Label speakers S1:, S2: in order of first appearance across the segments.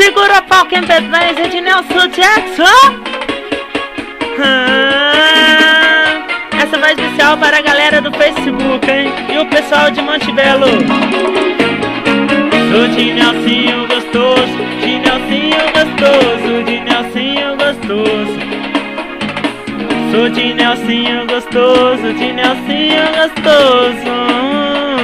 S1: Segura pau que MP3 é de Nelson Jackson. Essa vai especial para a galera do Facebook, hein? E o pessoal de Montebello. Sou de Nelsinho gostoso, de Nelsinho gostoso, de Nelsinho gostoso. Sou de Nelsinho gostoso, de Nelsinho gostoso.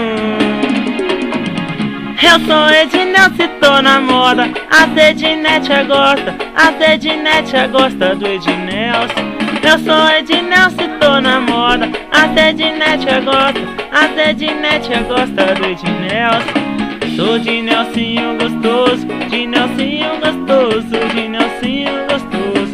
S1: Eu sou Ednelson, tô na moda. A Ednete gosta, a Ednete gosta do Ednelson. Eu sou Ednelson, tô na moda. A Ednete gosta, a Ednete gosta do Ednelson. Sou de Nelsinho gostoso, de Nelsinho gostoso, de Nelsinho gostoso.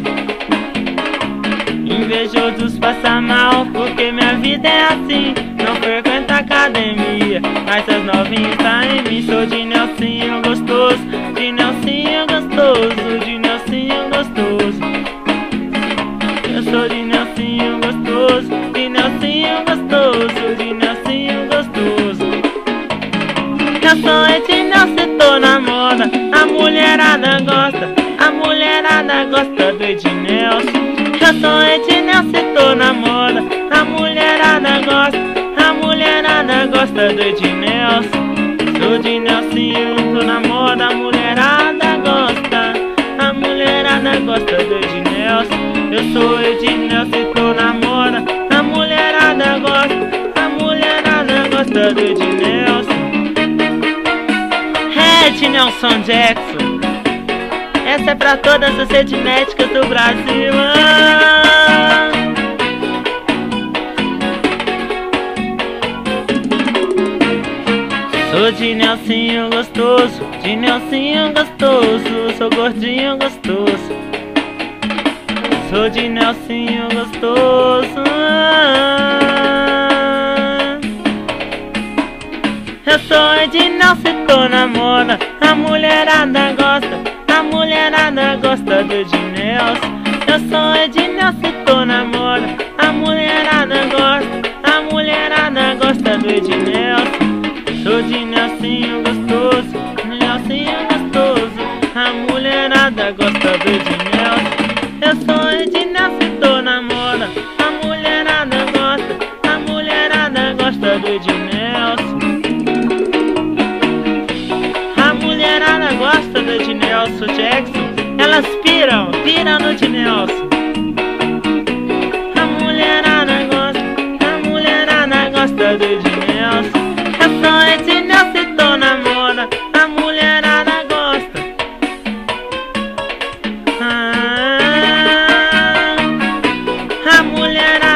S1: Invejosos passa mal, porque minha vida é assim. Não frequento academia, mas as novinhas tá em mim. Sou de Nelsinho gostoso, de Nelsinho gostoso, de Nelsinho gostoso. Eu sou de Nelsinho gostoso, de Nelsinho gostoso, de Nelsinho gostoso. Eu sou Ednelson, tô na moda. A mulherada gosta, a mulherada gosta do Ednelson. Eu sou Ednelson, tô na moda. A mulherada gosta, a mulherada gosta do Ednelson. Sou de Nelsinho, tô na moda. A mulherada gosta, a mulherada gosta do Ednelson. Eu sou Ednelson, tô na moda. A mulherada gosta, a mulherada gosta do Ednelson. Ednelson Jackson. Essa é pra todas as ednéticas do Brasil. Sou de Nelsinho gostoso, de Nelsinho gostoso. Sou gordinho gostoso. Sou de Nelsinho gostoso. Eu sou Ednelson, tô na moda. A mulherada gosta, a mulherada gosta do Ednelson. Eu sou Ednelson, tô na moda. A mulherada gosta, a mulherada gosta do Ednelson. Sou de Nelsinho gostoso, Nelsinho gostoso. A mulherada gosta do Ednelson. Eu sou Ednelson, tô na moda. A mulherada gosta, a mulherada gosta do Ednelson. A mulherada gosta do Ednelson Jackson. Elas piram no Ednelson. A mulherada gosta do Ednelson. Eu sou Ednelson, tô na moda. A mulherada gosta. A mulherada